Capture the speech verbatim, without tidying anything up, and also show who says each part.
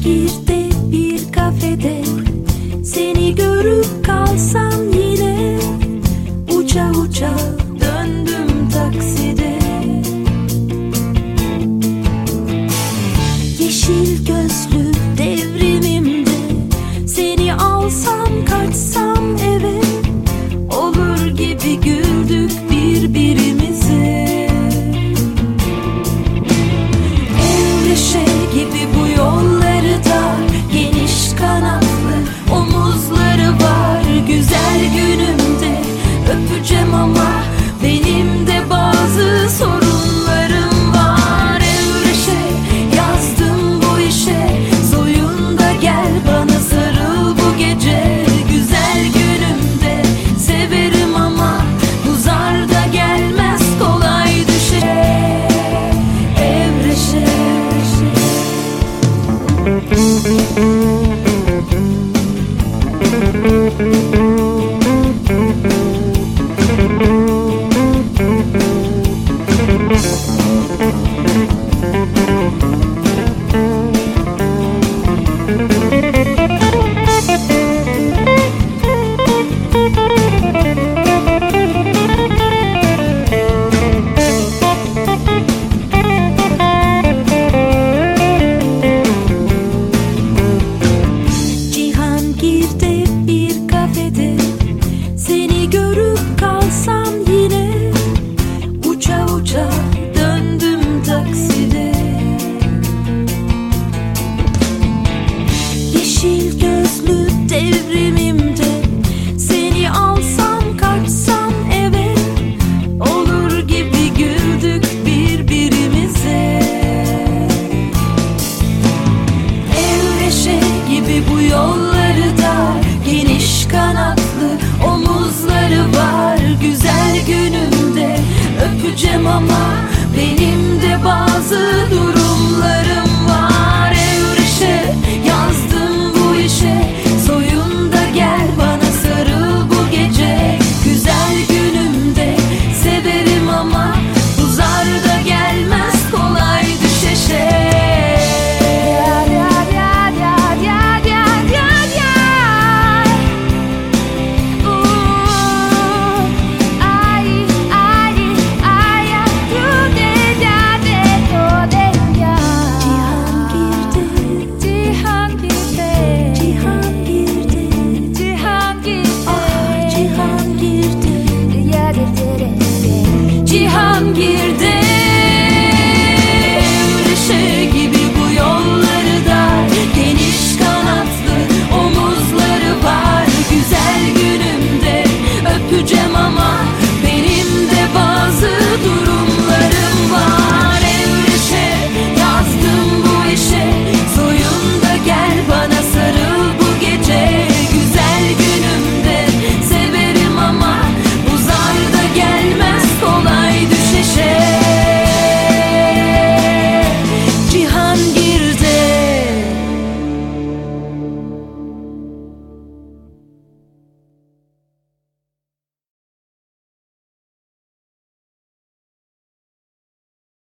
Speaker 1: Cihangir'de bir kafede seni görüp kalsam yine uça uça döndüm takside. Yeşil gözlü devrimimde seni alsam kaçsam eve, olur gibi güldük birbirimize. Evreşe gibi bu yolları da, geniş kanatlı omuzları var. Güzel günümde öpeceğim ama benim de bazı sorunlarım var. Evreşe yazdım bu işe, soyun da gel bana sarıl bu gece. Güzel günümde severim ama bu zar da gelmez kolay düşe. Evreşe. Cihangir'de bir kafede seni görüp kalsam yine uça uça döndüm takside. Yeşil gözlü devrimimde seni alsam kaçsam eve, olur gibi güldük birbirimize. Evreşe gibi bu yolları da, geniş kanatlı omuzları var. Güzel günümde öpeceğim ama